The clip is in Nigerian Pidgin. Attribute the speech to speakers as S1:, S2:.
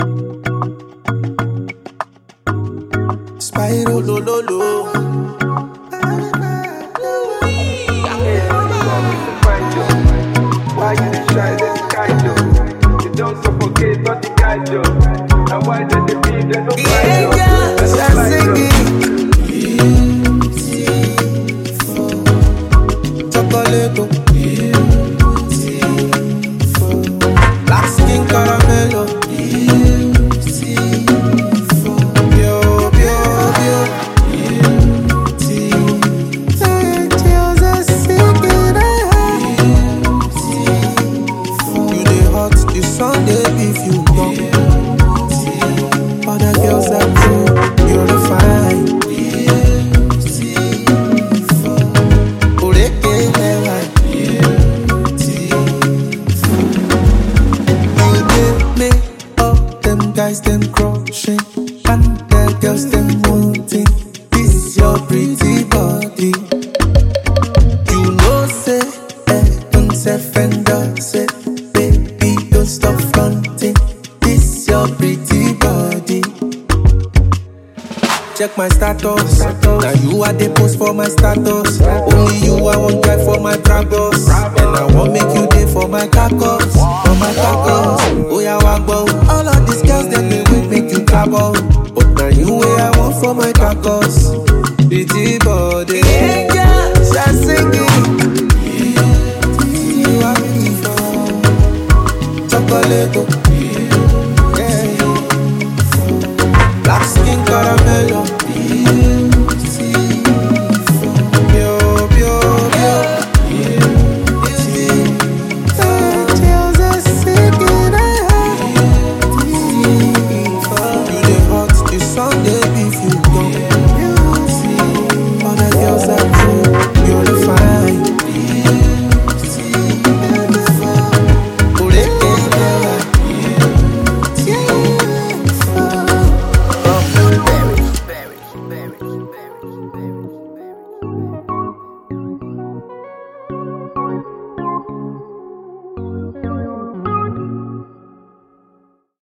S1: Spyro lo lo lo.
S2: Why you try this kind of? You don't suffocate, not the kind of. And why did they be there no kind of?
S1: Just singing. Chocolate. Black skin caramelo. Sunday if you go. Other girls are cool, you're the fine. Them guys, them crushing, and the girls, them wanting. This is your pretty body. You know, say, don't say, fender, say. Don't stop fronting, this your pretty body. Check my status, now you are the post for my status. Only you I want drive for my Brabus, and I want make you day for my tacos, for my tacos. Oh yeah, wagbo. All of these girls that they will make you trouble, but now you way I want for my tacos.